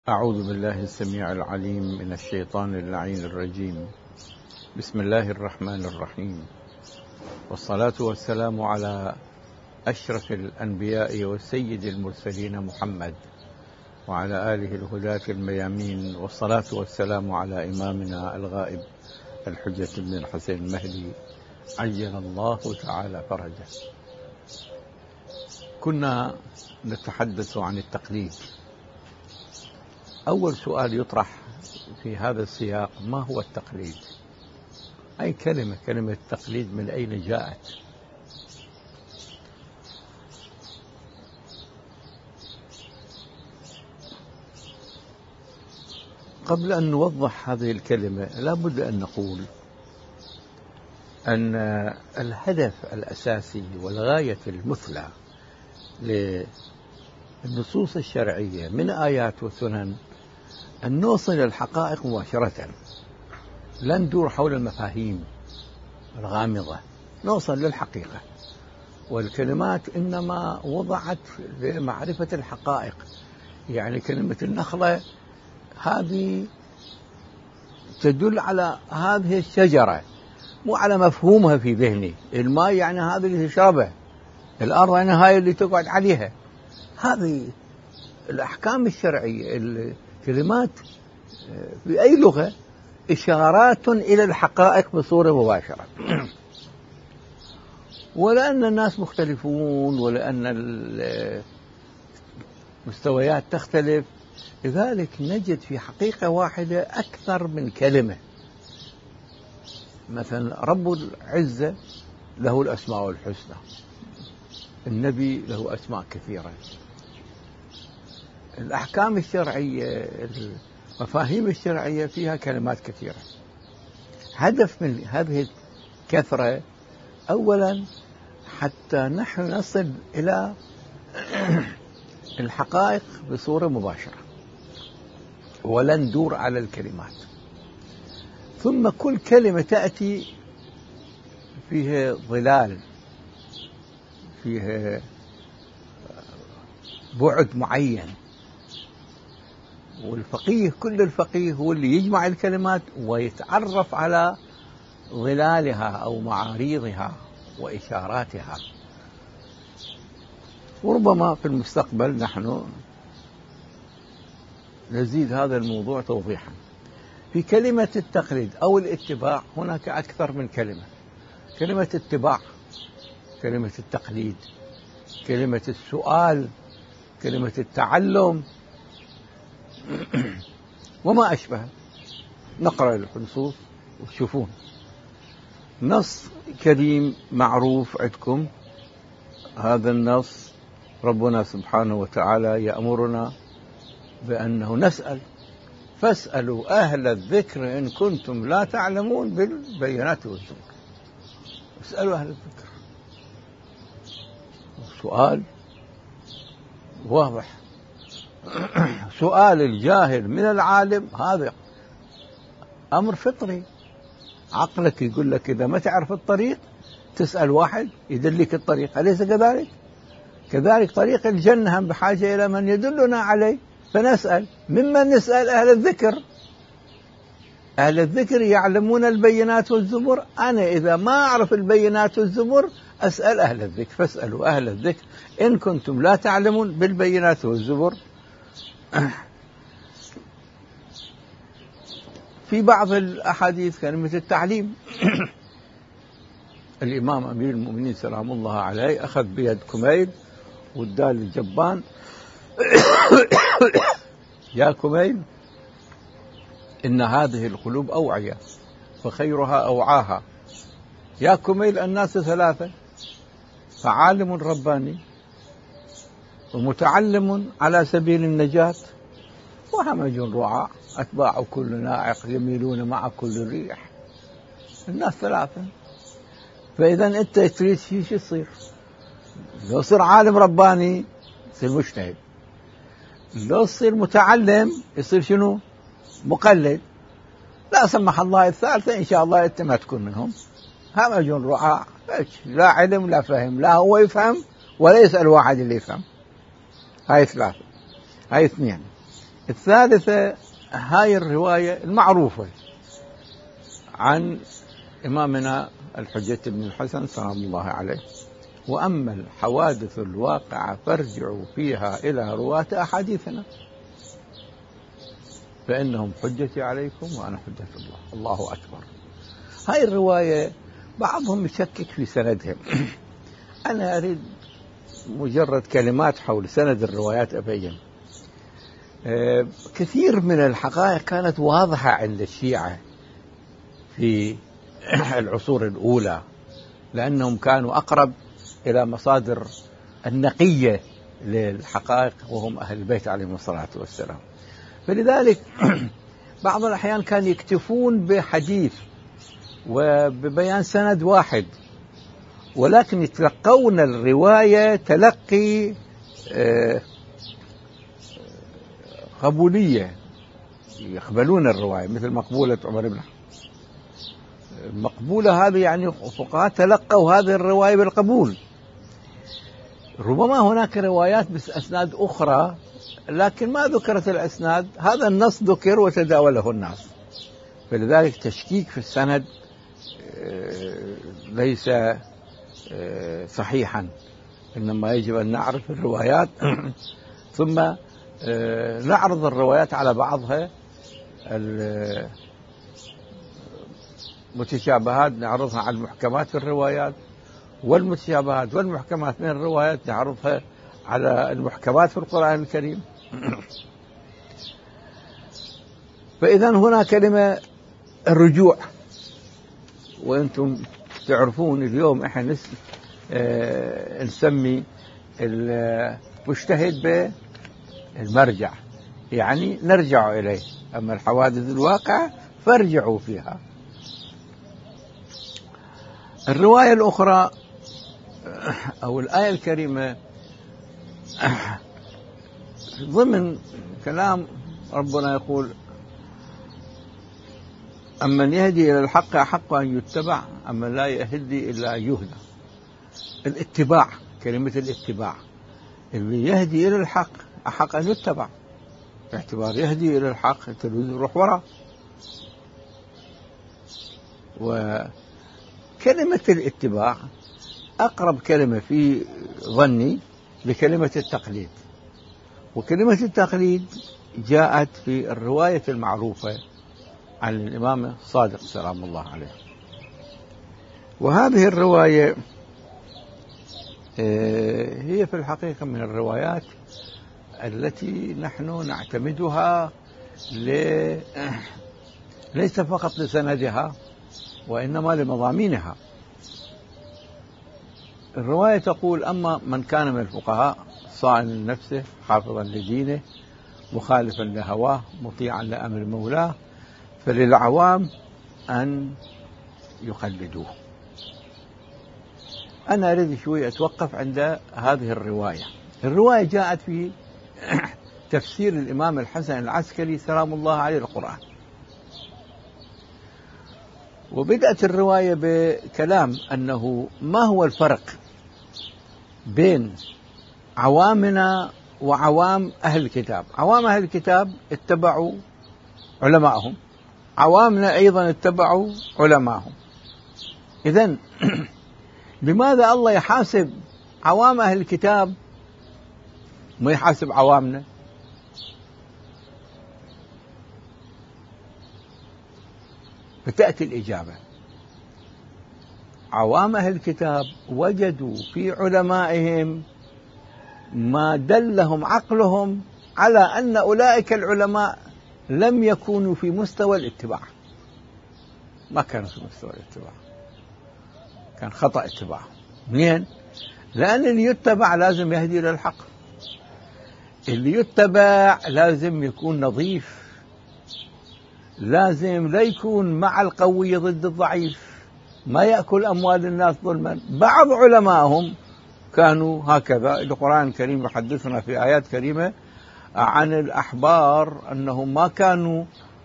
أعوذ بالله السميع العليم من الشيطان اللعين الرجيم. بسم الله الرحمن الرحيم، والصلاة والسلام على أشرف الأنبياء وسيد المرسلين محمد وعلى آله الهداة الميامين، والصلاة والسلام على إمامنا الغائب الحجة بن الحسين المهدي عجل الله تعالى فرجه. كنا نتحدث عن التقليد. أول سؤال يطرح في هذا السياق: ما هو التقليد؟ أي كلمة التقليد من أين جاءت؟ قبل أن نوضح هذه الكلمة لا بد أن نقول أن الهدف الأساسي والغاية المثلى للنصوص الشرعية من آيات وسنن أن نوصل الحقائق مباشرة، لا ندور حول المفاهيم الغامضة، نوصل للحقيقة. والكلمات إنما وضعت لمعرفة الحقائق. يعني كلمة النخلة هذه تدل على هذه الشجرة، مو على مفهومها في ذهني. الماء يعني هذا اللي تشربه، الأرض يعني هاي اللي تقعد عليها. هذه الأحكام الشرعية. الكلمات في أي لغة إشارات إلى الحقائق بصورة مباشرة. ولأن الناس مختلفون، ولأن المستويات تختلف، لذلك نجد في حقيقة واحدة أكثر من كلمة. مثلا رب العزة له الأسماء الحسنى، النبي له أسماء كثيرة. الأحكام الشرعية، المفاهيم الشرعية فيها كلمات كثيرة. هدف من هذه الكثرة أولا حتى نحن نصل إلى الحقائق بصورة مباشرة ولا ندور على الكلمات. ثم كل كلمة تأتي فيها ظلال، فيها بعد معين. والفقيه، كل الفقيه هو اللي يجمع الكلمات ويتعرف على ظلالها أو معاريضها وإشاراتها. وربما في المستقبل نحن نزيد هذا الموضوع توضيحا. في كلمة التقليد أو الاتباع هناك أكثر من كلمة: كلمة اتباع، كلمة التقليد، كلمة السؤال، كلمة التعلم وما أشبه. نقرأ النصوص وتشوفون نص كريم معروف عندكم. هذا النص ربنا سبحانه وتعالى يأمرنا بأنه نسأل: فاسألوا أهل الذكر إن كنتم لا تعلمون بالبينات والزبر. اسألوا أهل الذكر. سؤال واضح. سؤال الجاهل من العالم هذا أمر فطري. عقلك يقول لك إذا ما تعرف الطريق تسأل واحد يدلك الطريق، أليس كذلك؟ كذلك طريق الجنة هم بحاجة إلى من يدلنا عليه، فنسأل. ممن نسأل؟ أهل الذكر. أهل الذكر يعلمون البينات والزبر. أنا إذا ما أعرف البينات والزبر أسأل أهل الذكر. فاسألوا أهل الذكر إن كنتم لا تعلمون بالبينات والزبر. في بعض الأحاديث كلمة التعليم. الإمام أمير المؤمنين سلام الله عليه أخذ بيد كميل والدال الجبان: يا كميل، إن هذه القلوب أوعية فخيرها أوعاها. يا كميل، الناس ثلاثة: فعالم رباني، ومتعلم على سبيل النجاة، وهمج رعاع أتباع كل ناعق يميلون مع كل ريح. الناس ثلاثة. فإذا أنت تريد شو يصير؟ لو يصير عالم رباني يصير مجتهد، لو يصير متعلم يصير شنو؟ مقلد. لا سمح الله الثالثة إن شاء الله أنت ما تكون منهم. همج رعاع، لا علم لا فهم، لا هو يفهم ولا يسأل واحد اللي يفهم. هاي ثلاثة. هاي اثنين. الثالثة هاي الرواية المعروفة عن إمامنا الحجة بن الحسن سلام الله عليه: وأما الحوادث الواقعة فارجعوا فيها إلى رواة أحاديثنا فإنهم حجتي عليكم وأنا حجة الله. الله أكبر. هاي الرواية بعضهم يشكك في سندها. أنا أريد مجرد كلمات حول سند الروايات أبين. كثير من الحقائق كانت واضحة عند الشيعة في العصور الأولى، لأنهم كانوا أقرب إلى مصادر النقية للحقائق وهم أهل البيت عليهم الصلاة والسلام. فلذلك بعض الأحيان كانوا يكتفون بحديث وببيان سند واحد، ولكن يتلقون الرواية تلقي قبولية، يقبلون الرواية، مثل مقبولة عمر بن المقبولة هذه، يعني فقهاء تلقوا هذه الرواية بالقبول. ربما هناك روايات بأسناد أخرى لكن ما ذكرت الأسناد، هذا النص ذكر وتداوله الناس، فلذلك تشكيك في السند ليس صحيحا، إنما يجب أن نعرف الروايات ثم نعرض الروايات على بعضها، المتشابهات نعرضها على المحكمات في الروايات، والمتشابهات والمحكمات من الروايات نعرضها على المحكمات في القرآن الكريم. فإذا هنا كلمة الرجوع، وأنتم تعرفون اليوم احنا نسمي المجتهد بالمرجع، يعني نرجع إليه. أما الحوادث الواقعة فارجعوا فيها. الرواية الأخرى أو الآية الكريمة ضمن كلام ربنا يقول: أمن يهدي إلى الحق أحق أن يتبع أمن لا يهدي إلا أن يهدى. الاتباع، كلمة الاتباع، اللي يهدي إلى الحق أحق أن يتبع، باعتبار يهدي إلى الحق تريد يروح وراء. وكلمة الاتباع أقرب كلمة في ظني لكلمة التقليد، وكلمة التقليد جاءت في الرواية المعروفة عن الإمام الصادق سلام الله عليه. وهذه الرواية هي في الحقيقة من الروايات التي نحن نعتمدها ليس فقط لسندها وإنما لمضامينها. الرواية تقول: أما من كان من الفقهاء صائن لنفسه حافظا لدينه مخالفا لهواه مطيعا لأمر مولاه فللعوام أن يقلدوه. أنا أريد شوي أتوقف عند هذه الرواية. الرواية جاءت في تفسير الإمام الحسن العسكري سلام الله عليه القرآن، وبدأت الرواية بكلام أنه ما هو الفرق بين عوامنا وعوام أهل الكتاب. عوام أهل الكتاب اتبعوا علماءهم، عوامنا أيضا اتبعوا علماءهم. إذن لماذا الله يحاسب عوام أهل الكتاب ما يحاسب عوامنا؟ فتأتي الإجابة: عوام أهل الكتاب وجدوا في علمائهم ما دلهم عقلهم على أن أولئك العلماء لم يكونوا في مستوى الاتباع، ما كانوا في مستوى الاتباع، كان خطأ اتباع. منين؟ لأن اللي يتبع لازم يهدي إلى الحق، اللي يتبع لازم يكون نظيف، لازم لا يكون مع القوي ضد الضعيف، ما يأكل أموال الناس ظلما. بعض علمائهم كانوا هكذا. القرآن الكريم يحدثنا في آيات كريمة عن الأحبار أنهم ما كانوا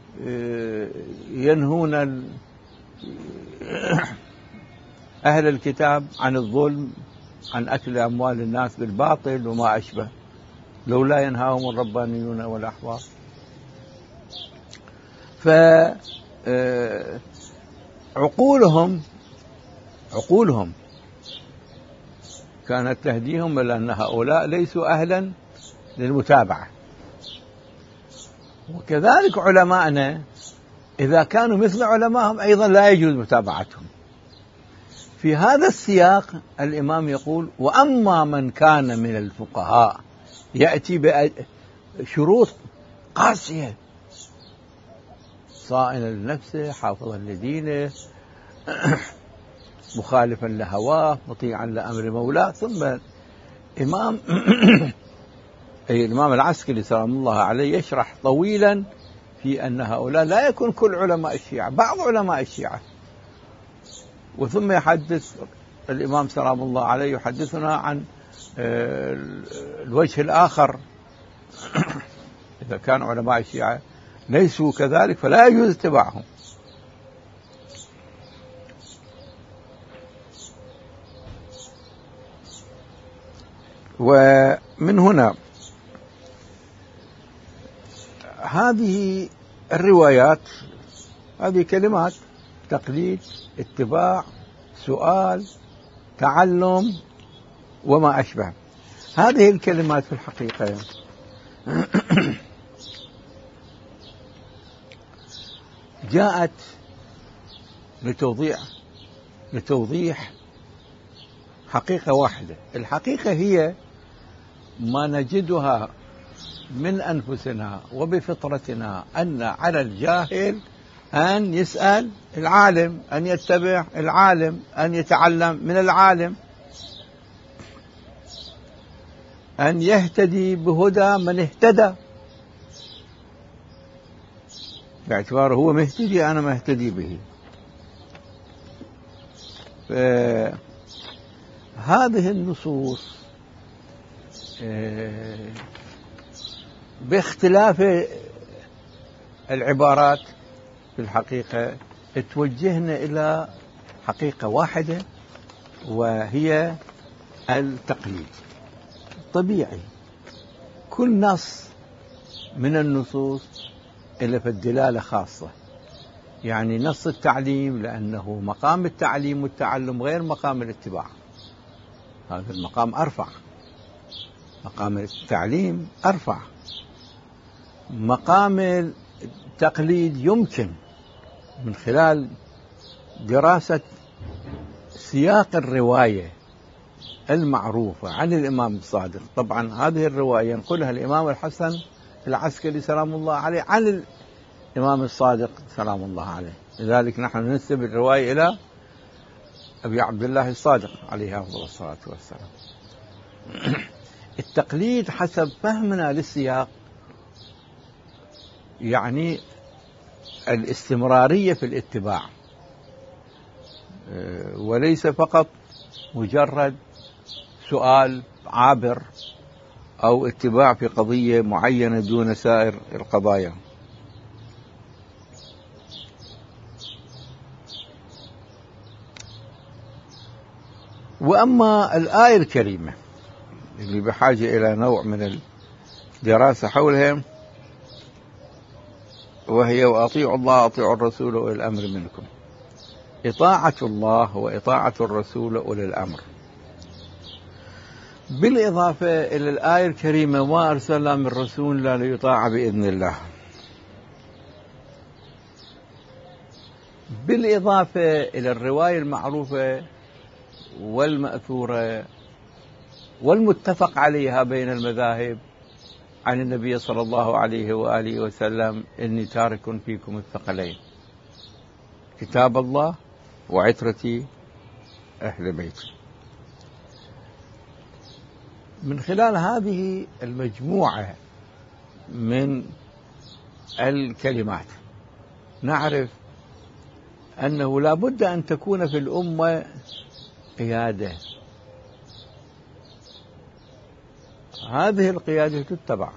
ينهون أهل الكتاب عن الظلم، عن أكل أموال الناس بالباطل وما أشبه، لولا ينهاهم الربانيون والأحبار. فعقولهم كانت تهديهم إلى أن هؤلاء ليسوا أهلا للمتابعة. وكذلك علماءنا إذا كانوا مثل علمائهم أيضا لا يجوز متابعتهم. في هذا السياق الإمام يقول: وأما من كان من الفقهاء يأتي بشروط قاسية، صائنا لنفسه، حافظا لدينه، مخالفا لهواه، مطيعا لأمر مولاه، ثم الإمام العسكري سلام الله عليه يشرح طويلا في أن هؤلاء لا يكون كل علماء الشيعة، بعض علماء الشيعة. وثم يحدث الإمام سلام الله عليه يحدثنا عن الوجه الآخر، إذا كان علماء الشيعة ليسوا كذلك فلا يجوز اتباعهم. ومن هنا هذه الروايات، هذه كلمات: تقليد، اتباع، سؤال، تعلم، وما أشبه. هذه الكلمات في الحقيقة جاءت لتوضيح حقيقة واحدة. الحقيقة هي ما نجدها من أنفسنا وبفطرتنا، أن على الجاهل أن يسأل العالم، أن يتبع العالم، أن يتعلم من العالم، أن يهتدي بهدى من اهتدى، باعتباره هو مهتدي أنا مهتدي به. هذه النصوص باختلاف العبارات في الحقيقة توجهنا إلى حقيقة واحدة، وهي التقليد. طبيعي كل نص من النصوص إلا في الدلالة خاصة، يعني نص التعليم لأنه مقام التعليم والتعلم غير مقام الاتباع، هذا المقام أرفع، مقام التعليم أرفع. مقام التقليد يمكن من خلال دراسة سياق الرواية المعروفة عن الإمام الصادق. طبعا هذه الرواية ينقلها الإمام الحسن العسكري سلام الله عليه عن الإمام الصادق سلام الله عليه، لذلك نحن ننسب الرواية إلى أبي عبد الله الصادق عليه أفضل الصلاة والسلام. التقليد حسب فهمنا للسياق يعني الاستمرارية في الاتباع، وليس فقط مجرد سؤال عابر أو اتباع في قضية معينة دون سائر القضايا. وأما الآية الكريمة اللي بحاجة إلى نوع من الدراسة حولها، وهي: وأطيعوا الله وأطيعوا الرسول وأولي الأمر منكم. إطاعة الله وإطاعة الرسول وأولي الأمر، بالإضافة إلى الآية الكريمة: ما أرسلنا من رسول إلا ليطاع بإذن الله، بالإضافة إلى الرواية المعروفة والمأثورة والمتفق عليها بين المذاهب عن النبي صلى الله عليه وآله وسلم: إني تارك فيكم الثقلين، كتاب الله وعترتي أهل بيتي. من خلال هذه المجموعة من الكلمات نعرف أنه لا بد أن تكون في الأمة قيادة، هذه القيادة تتبع.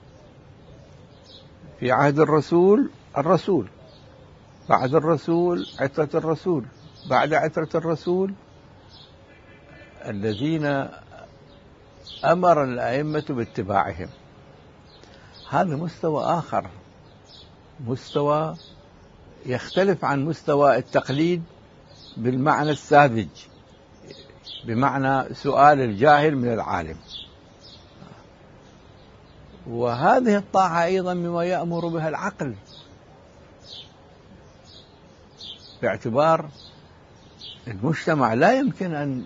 في عهد الرسول بعد الرسول عترة الرسول، بعد عترة الرسول الذين أمر الأئمة باتباعهم. هذا مستوى آخر، مستوى يختلف عن مستوى التقليد بالمعنى الساذج، بمعنى سؤال الجاهل من العالم. وهذه الطاعة أيضا مما يأمر بها العقل، باعتبار المجتمع لا يمكن أن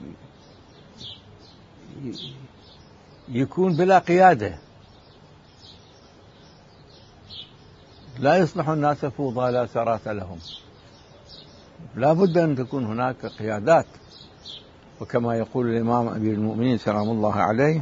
يكون بلا قيادة، لا يصلح الناس فوضى لا سرات لهم، لا بد أن تكون هناك قيادات. وكما يقول الإمام أمير المؤمنين سلام الله عليه: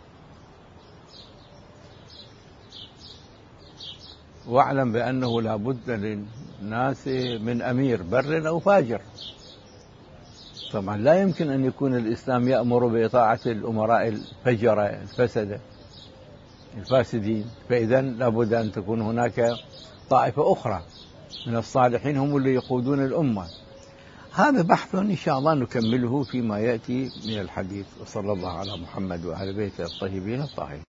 واعلم بأنه لا بد للناس من أمير بر أو فاجر. طبعا لا يمكن أن يكون الإسلام يأمر بإطاعة الأمراء الفجرة الفسدة الفاسدين، فإذا لا بد أن تكون هناك طائفة أخرى من الصالحين هم اللي يقودون الأمة. هذا بحث إن شاء الله نكمله فيما يأتي من الحديث. وصلى الله على محمد وعلى بيته الطيبين الطاهرين.